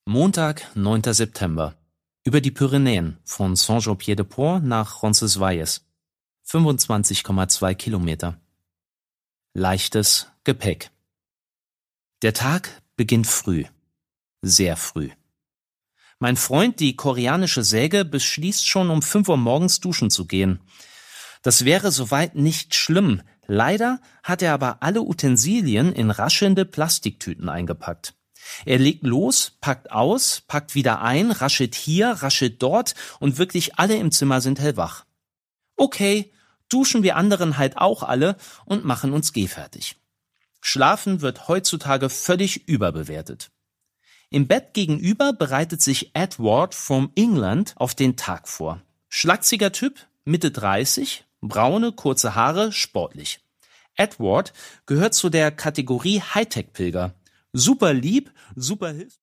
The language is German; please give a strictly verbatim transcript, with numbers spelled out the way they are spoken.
Montag, neunter September. Über die Pyrenäen von Saint-Jean-Pied-de-Port nach Roncesvalles. fünfundzwanzig Komma zwei Kilometer. Leichtes Gepäck. Der Tag beginnt früh. Sehr früh. Mein Freund, die koreanische Säge, beschließt schon um fünf Uhr morgens duschen zu gehen. Das wäre soweit nicht schlimm. Leider hat er aber alle Utensilien in raschelnde Plastiktüten eingepackt. Er legt los, packt aus, packt wieder ein, raschelt hier, raschelt dort und wirklich alle im Zimmer sind hellwach. Okay, duschen wir anderen halt auch alle und machen uns gehfertig. Schlafen wird heutzutage völlig überbewertet. Im Bett gegenüber bereitet sich Edward from England auf den Tag vor. Schlachsiger Typ, Mitte dreißig, braune, kurze Haare, sportlich. Edward gehört zu der Kategorie Hightech-Pilger. Super lieb, super hilfsbereit.